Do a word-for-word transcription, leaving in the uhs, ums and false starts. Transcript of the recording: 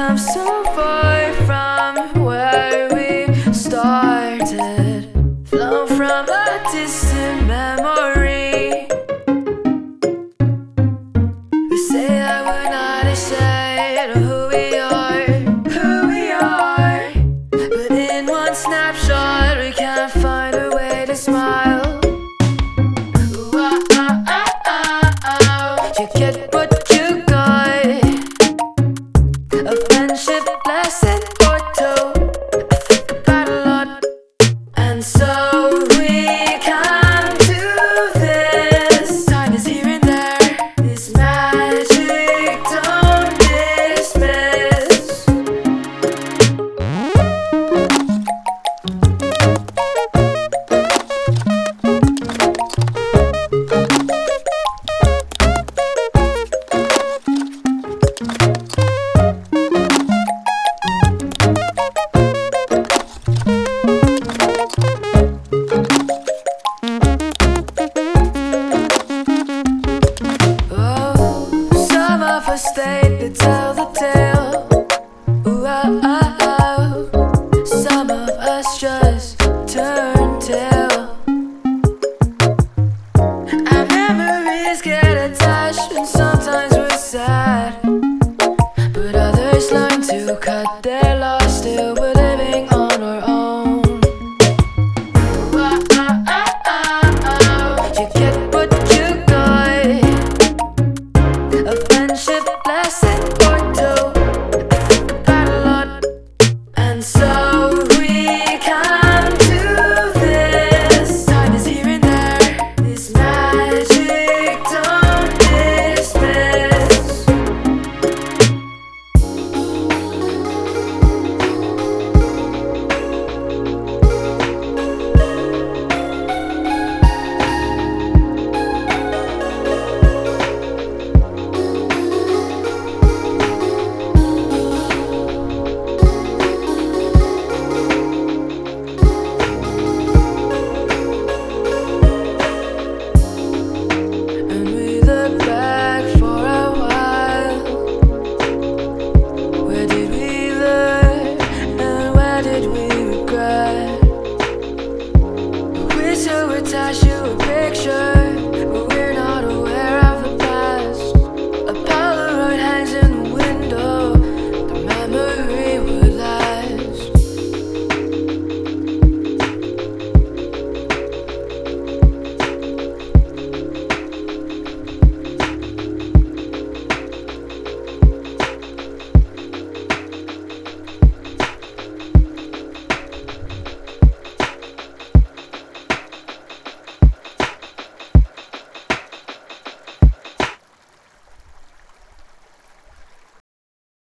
come so far from where we started, flown from a distant memory. We say that we're not ashamed of who we are, who we are. But in one snapshot we can't find a way to smile. Ooh, ah, ah, ah, ah, ah. You get what you got, a friendship lesson or two. I think about a lot, and so we come to this. Time is here and there, this magic don't dismiss. Stayed to tell the tale. Ooh, oh, oh, oh. Some of us just turn tail. Our memories get attached, and sometimes we're sad, but others learn to cut their loss. Still we're living on our own. Ooh, oh, oh, oh, oh, oh. You get what you got, a friendship lesson or two. I think about a lot, and so we come to this. Time is here and there, this magic don't dismiss. Attach you a picture